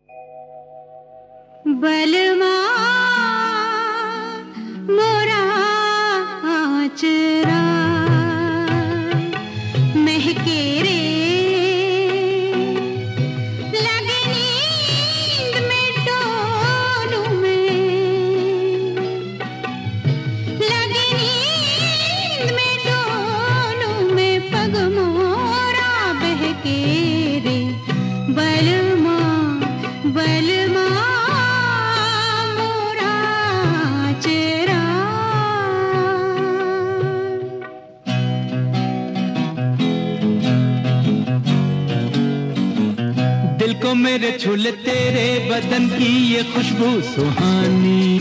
बलमा मोरा आचरा महके रे, लगे नींद में डोलूं में, लगे नींद में डोलूं में, पग मोरा बहके रे। बलमा बलमा दिल को मेरे छूले तेरे बदन की ये खुशबू सुहानी।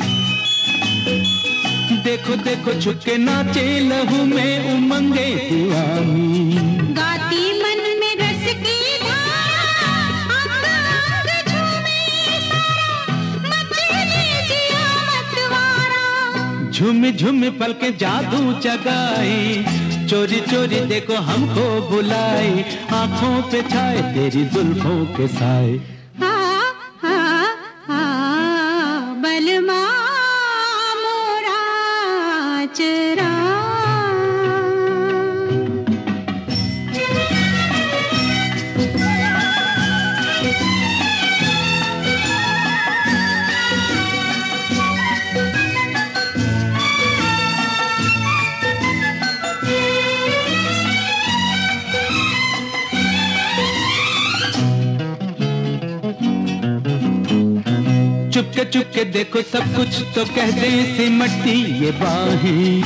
देखो देखो छुपके नाचे लहू में उमंगे दीवानी। गाती मन में रस की धारा, अंग अंग झूमे सारा, मचले जिया मतवारा। झूमी झूमी पलके जादू जगाए, चोरी चोरी देखो हमको बुलाए, आंखों पे छाए तेरी जुल्फों के साए। बलमा मोरा चरा। चुपके चुपके देखो सब कुछ तो कह दे सिमटती ये बाहें।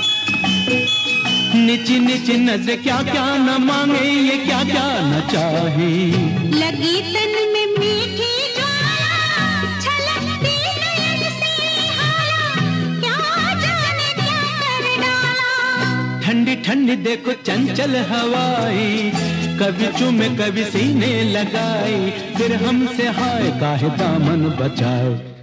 नीची नीची नजर क्या क्या न मांगे, ये क्या क्या न चाहे। लगी तन में मीठी ज्वाला, छलकती नयन से हाला, क्या जाने क्या कर डाला। ठंडी ठंडी देखो चंचल हवाएं, कभी चूमे कभी सीने लगाए, फिर हमसे हाय काहे दामन बचाए।